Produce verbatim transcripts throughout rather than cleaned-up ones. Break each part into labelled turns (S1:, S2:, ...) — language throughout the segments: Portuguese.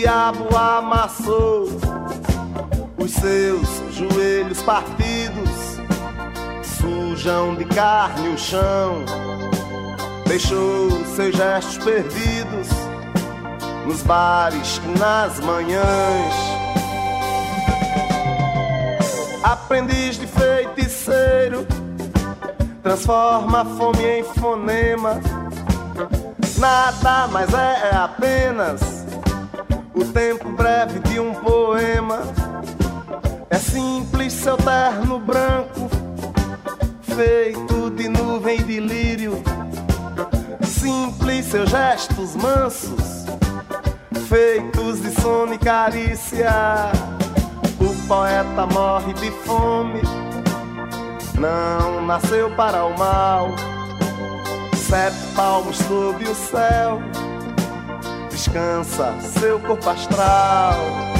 S1: diabo amassou. Os seus joelhos partidos sujam de carne o chão. Deixou seus gestos perdidos nos bares e nas manhãs. Aprendiz de feiticeiro, transforma a fome em fonema. Nada mais é, é apenas o tempo breve de um poema. É simples seu terno branco, feito de nuvem de lírio. Simples seus gestos mansos, feitos de sono e carícia. O poeta morre de fome, não nasceu para o mal. Sete palmos sob o céu, descansa seu corpo astral.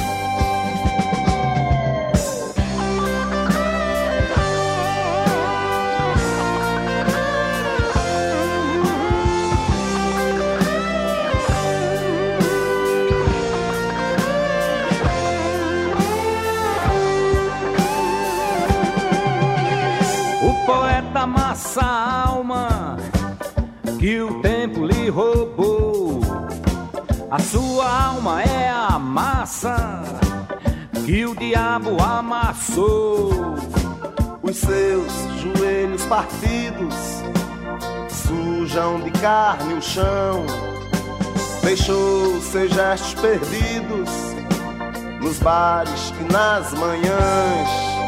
S2: Amassa a alma que o tempo lhe roubou. A sua alma é a massa que o diabo amassou.
S1: Os seus joelhos partidos sujam de carne o chão. Deixou seus gestos perdidos nos bares e nas manhãs.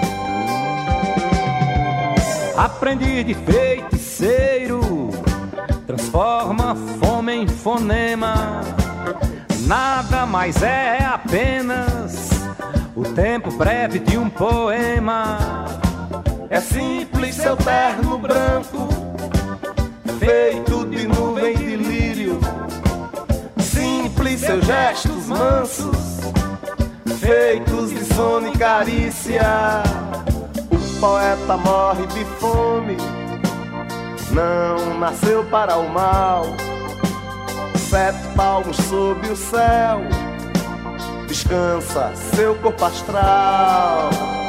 S2: Aprendiz de feiticeiro, transforma fome em fonema. Nada mais é apenas o tempo breve de um poema.
S1: É simples seu terno branco, feito de nuvem de lírio. Simples seus gestos mansos, feitos de sono e carícia. O poeta morre de fome, não nasceu para o mal. Sete palmos sob o céu, descansa seu corpo astral.